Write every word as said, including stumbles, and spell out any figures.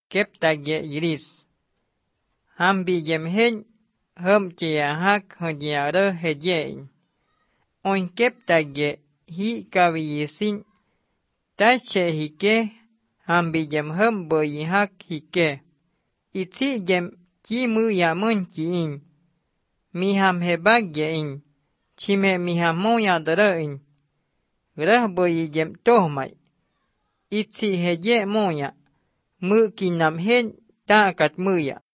keptage iris. Hambi jem hen hum chia hak hanya re hejein. On keptage hi kavisin. Tache hike hambi jem hum boy hak hike. Itsi jem chi mu ya mun chiin. Mi ham hebag yein. Chime mi ham moya darain. Rah boy jem tohmai. Itsi heje moya. Mu kinam hen ta kat muya.